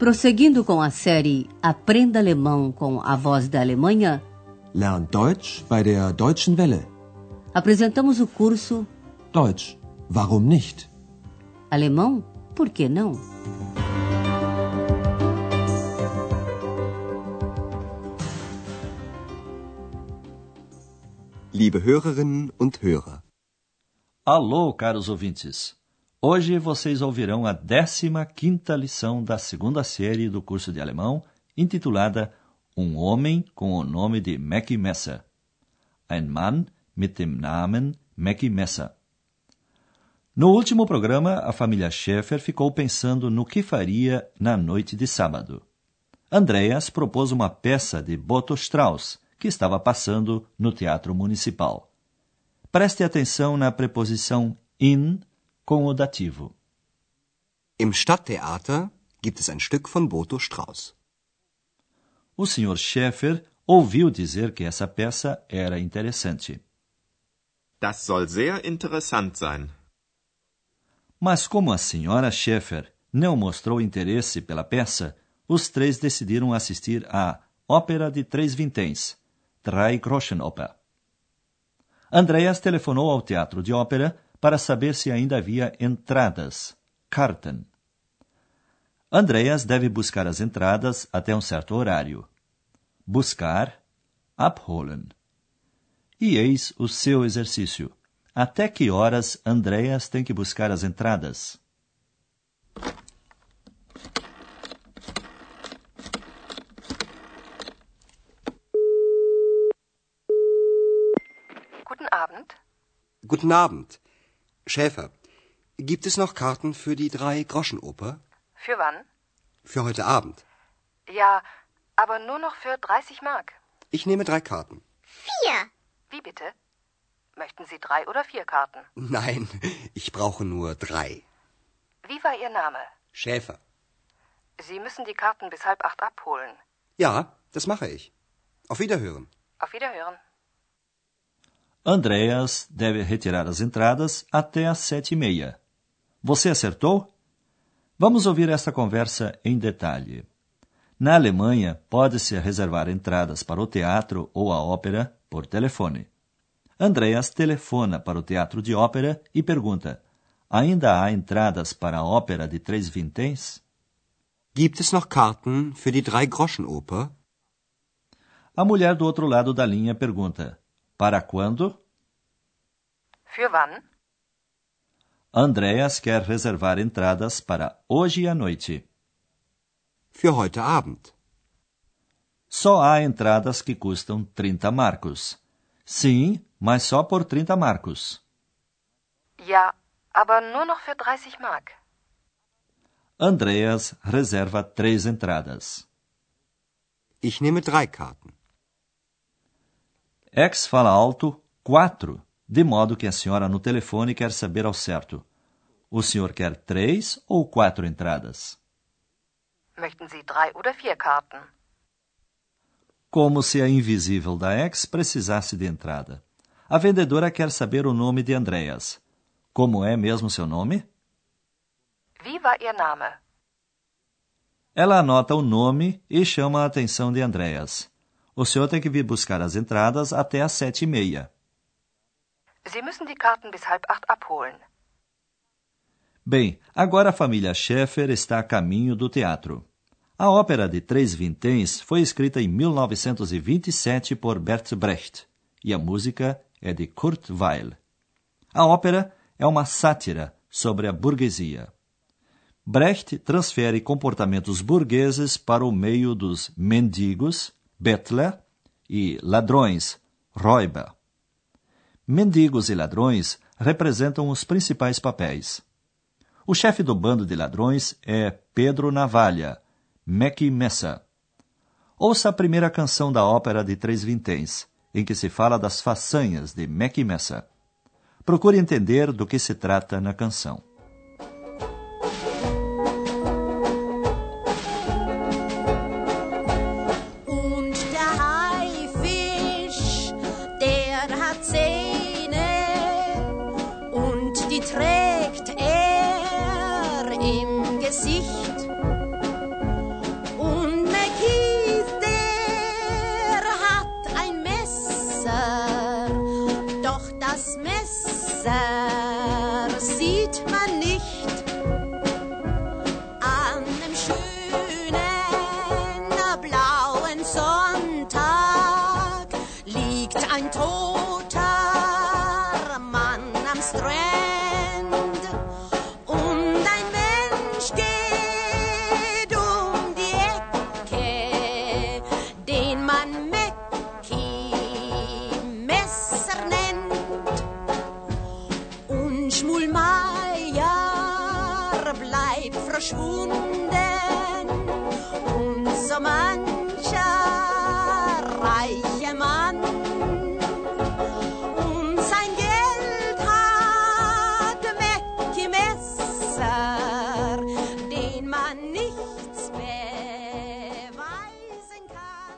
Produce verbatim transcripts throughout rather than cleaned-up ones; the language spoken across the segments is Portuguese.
Prosseguindo com a série Aprenda Alemão com a Voz da Alemanha, Lern Deutsch bei der Deutschen Welle. Apresentamos o curso Deutsch, warum nicht? Alemão, por que não? Liebe Hörerinnen und Hörer. Alô, caros ouvintes. Hoje vocês ouvirão a décima quinta lição da segunda série do curso de alemão, intitulada Um Homem com o Nome de Mackie Messer. Ein Mann mit dem Namen Mackie Messer. No último programa, a família Schäfer ficou pensando no que faria na noite de sábado. Andreas propôs uma peça de Boto Strauss, que estava passando no Teatro Municipal. Preste atenção na preposição in com o dativo. Im Stadttheater gibt es ein Stück von Boto Strauss. O senhor Schäfer ouviu dizer que essa peça era interessante. Das soll sehr interessant sein. Mas como a senhora Schäfer não mostrou interesse pela peça, os três decidiram assistir à Ópera de Três Vinténs, Drei Groschen Oper. Andreas telefonou ao teatro de ópera para saber se ainda havia entradas, Karten. Andreas deve buscar as entradas até um certo horário. Buscar, abholen. E eis o seu exercício. Até que horas Andreas tem que buscar as entradas? Guten Abend. Guten Abend. Schäfer, gibt es noch Karten für die Drei-Groschen-Oper? Für wann? Für heute Abend. Ja, aber nur noch für dreißig Mark. Ich nehme drei Karten. Vier. Wie bitte? Möchten Sie drei oder vier Karten? Nein, ich brauche nur drei. Wie war Ihr Name? Schäfer. Sie müssen die Karten bis halb acht abholen. Ja, das mache ich. Auf Wiederhören. Auf Wiederhören. Andreas deve retirar as entradas até às sete e meia. Você acertou? Vamos ouvir esta conversa em detalhe. Na Alemanha, pode-se reservar entradas para o teatro ou a ópera por telefone. Andreas telefona para o teatro de ópera e pergunta: ainda há entradas para a Ópera de Três Vinténs? Gibt es noch Karten für die Drei-Groschen-Oper? A mulher do outro lado da linha pergunta: para quando? Für wann? Andreas quer reservar entradas para hoje à noite. Für heute Abend. Só há entradas que custam trinta marcos. Sim, mas só por trinta marcos. Ja, aber nur noch für dreißig Mark. Andreas reserva três entradas. Ich nehme drei Karten. X fala alto quatro, de modo que a senhora no telefone quer saber ao certo. O senhor quer três ou quatro entradas? Möchten Sie drei oder vier Karten? Como se a invisível da X precisasse de entrada. A vendedora quer saber o nome de Andreas. Como é mesmo seu nome? Wie war Ihr Name? Ela anota o nome e chama a atenção de Andreas. O senhor tem que vir buscar as entradas até às sete e meia. Sie müssen die Karten bis halb acht abholen. Bem, agora a família Schäfer está a caminho do teatro. A Ópera de Três Vinténs foi escrita em mil novecentos e vinte e sete por Bert Brecht e a música é de Kurt Weill. A ópera é uma sátira sobre a burguesia. Brecht transfere comportamentos burgueses para o meio dos mendigos, Bettler, e ladrões, Räuber. Mendigos e ladrões representam os principais papéis. O chefe do bando de ladrões é Pedro Navalha, Mackie Messer. Ouça a primeira canção da Ópera de Três Vinténs, em que se fala das façanhas de Mackie Messer. Procure entender do que se trata na canção. Und der Haifisch, der hat Zähne und die trägt er im Gesicht. doch das Messer sieht man nicht. An dem schönen blauen Sonntag liegt ein toter Mann am Strand und ein Mensch geht um die Ecke, den man Mackie Messer nennt. Und Schmulmeier bleibt verschwunden und so mancher reiche Mann und sein Geld hat Mackie Messer, den man nichts beweisen kann.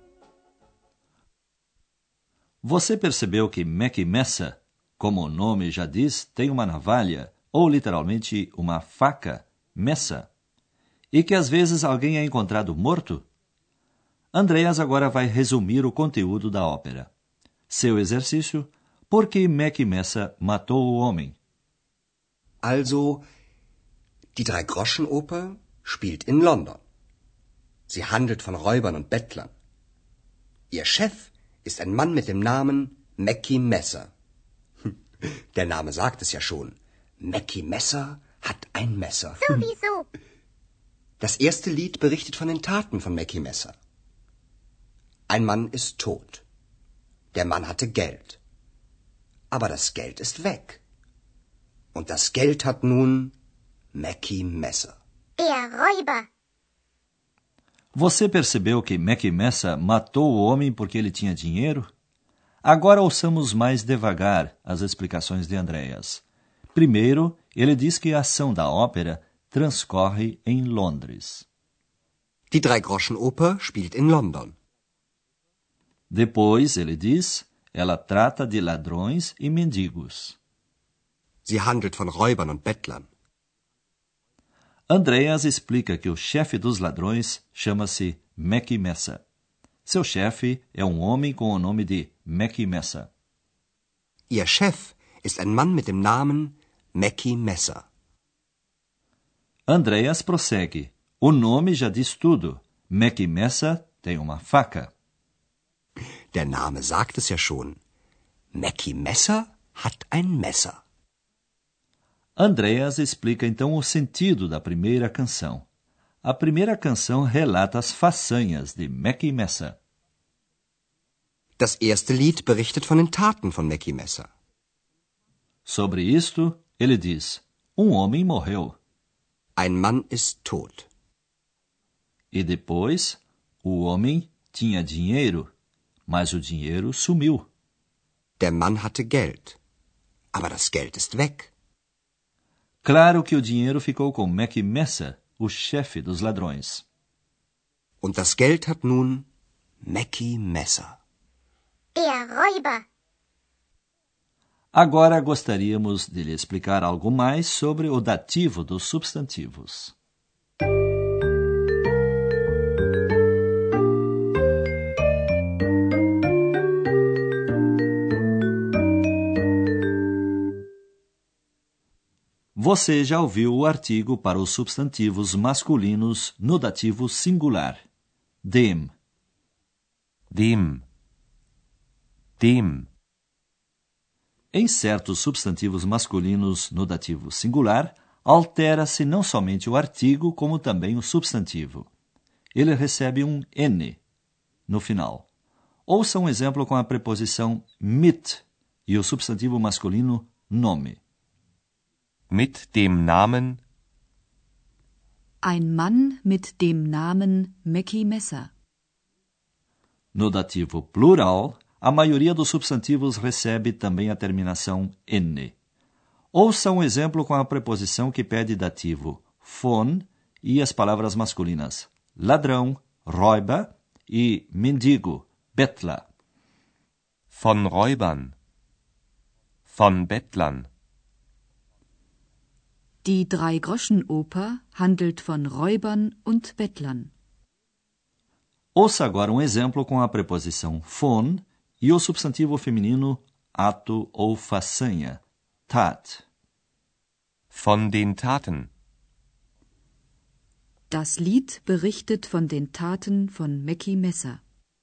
Você percebeu que Mackie Messer, como o nome já diz, tem uma navalha, ou literalmente uma faca, messa, e que às vezes alguém é encontrado morto? Andreas agora vai resumir o conteúdo da ópera. Seu exercício: por que Mackie Messer matou o homem? Also, die Drei-Groschen-Oper spielt in London. Sie handelt von Räubern und Bettlern. Ihr Chef ist ein Mann mit dem Namen Mackie Messer. Der Name sagt es ja schon. Mackie Messer hat ein Messer. Sowieso. Das erste Lied berichtet von den Taten von Mackie Messer. Ein Mann ist tot. Der Mann hatte Geld. Aber das Geld ist weg. Und das Geld hat nun Mackie Messer. Der Räuber. Você percebeu que Mackie Messer matou o homem porque ele tinha dinheiro? Agora ouçamos mais devagar as explicações de Andreas. Primeiro, ele diz que a ação da ópera transcorre em Londres. Die Drei-Groschen-Oper spielt in London. Depois, ele diz, ela trata de ladrões e mendigos. Sie handelt von Räubern und Bettlern. Andreas explica que o chefe dos ladrões chama-se Mackie Messer. Seu chefe é um homem com o nome de Mackie Messer. Ihr Chef ist ein Mann mit dem Namen Mackie Messer. Andreas prossegue. O nome já diz tudo. Mackie Messer tem uma faca. Der Name sagt es ja schon. Mackie Messer hat ein Messer. Andreas explica então o sentido da primeira canção. A primeira canção relata as façanhas de Mackie Messer. Das erste Lied berichtet von den Taten von Mackie Messer. Sobre isto, ele diz: um homem morreu. Ein Mann ist tot. E depois, o homem tinha dinheiro, mas o dinheiro sumiu. Der Mann hatte Geld. Aber das Geld ist weg. Claro que o dinheiro ficou com Mackie Messer, o chefe dos ladrões. Und das Geld hat nun Mackie Messer. Der Räuber. Agora gostaríamos de lhe explicar algo mais sobre o dativo dos substantivos. Você já ouviu o artigo para os substantivos masculinos no dativo singular. Dem. Dem. Dem. Em certos substantivos masculinos no dativo singular, altera-se não somente o artigo, como também o substantivo. Ele recebe um N no final. Ouça um exemplo com a preposição mit e o substantivo masculino nome. Mit dem Namen Ein Mann mit dem Namen Mackie Messer. No dativo plural, a maioria dos substantivos recebe também a terminação N. Ouça um exemplo com a preposição que pede dativo von e as palavras masculinas ladrão, Räuber e mendigo, Bettler. von Räubern, von Bettlern. Die Drei-Groschen-Oper handelt von Räubern und Bettlern. Ouça agora um exemplo com a preposição von e o substantivo feminino ato ou façanha. Tat. Von den Taten. Das Lied berichtet von den Taten von Mackie Messer.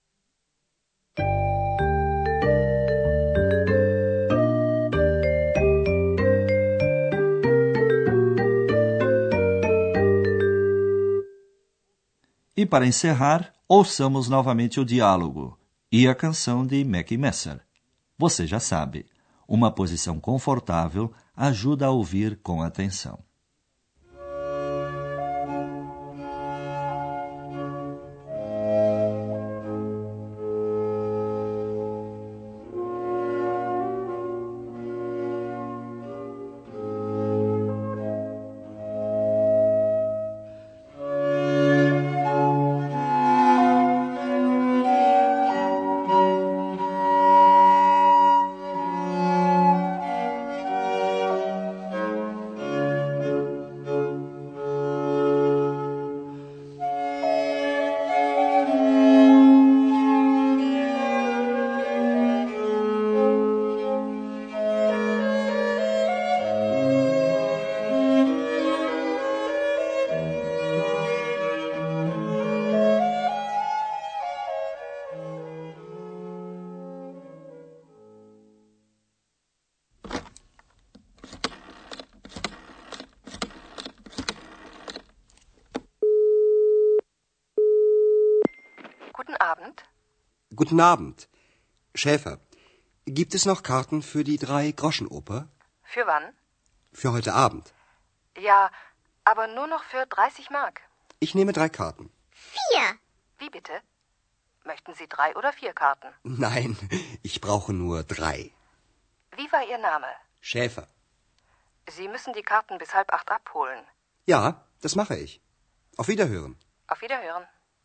E para encerrar, ouçamos novamente o diálogo e a canção de Mackie Messer. Você já sabe, uma posição confortável ajuda a ouvir com atenção. Guten Abend. Guten Abend. Schäfer, gibt es noch Karten für die Drei-Groschen-Oper? Für wann? Für heute Abend. Ja, aber nur noch für dreißig Mark. Ich nehme drei Karten. Vier. Wie bitte? Möchten Sie drei oder vier Karten? Nein, ich brauche nur drei. Wie war Ihr Name? Schäfer. Sie müssen die Karten bis halb acht abholen. Ja, das mache ich. Auf Wiederhören. Auf Wiederhören.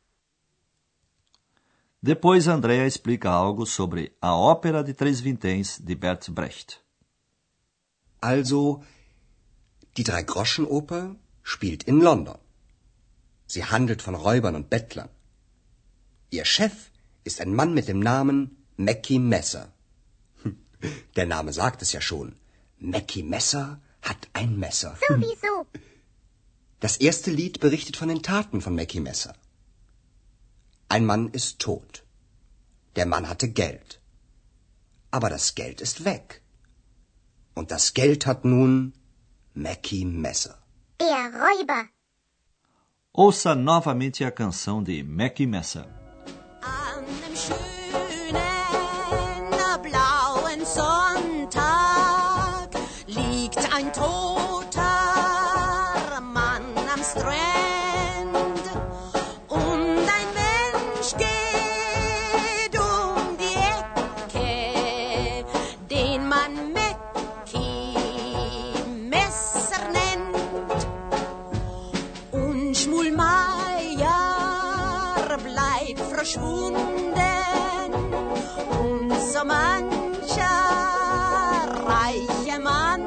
Depois Andrea explica algo sobre a Ópera de Três Vinténs de Bert Brecht. Also, die Drei-Groschen-Oper spielt in London. Sie handelt von Räubern und Bettlern. Ihr Chef ist ein Mann mit dem Namen Mackie Messer. Der Name sagt es ja schon. Mackie Messer hat ein Messer. Sowieso. Das erste Lied berichtet von den Taten von Mackie Messer. Ein Mann ist tot. Der Mann hatte Geld. Aber das Geld ist weg. Und das Geld hat nun Mackie Messer. Der Räuber. Ouça novamente a canção de Mackie Messer. An einem schönen blauen Sonntag liegt ein toter Mann am Strand und ein Mensch geht um die Ecke, den man Mackie Messer nennt. Und Schmulmeier bleibt verschwunden und so mancher reiche Mann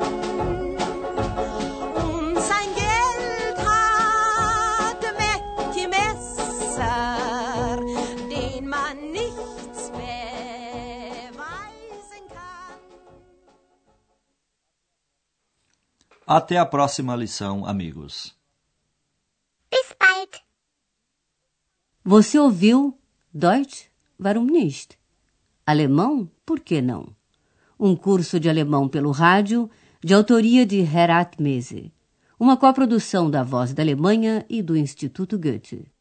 und sein Geld hat Mackie Messer, den man nichts beweisen kann. Até a próxima lição, amigos. Bis bald. Você ouviu Deutsch? Warum nicht? Alemão? Por que não? Um curso de alemão pelo rádio, de autoria de Herat Mese. Uma coprodução da Voz da Alemanha e do Instituto Goethe.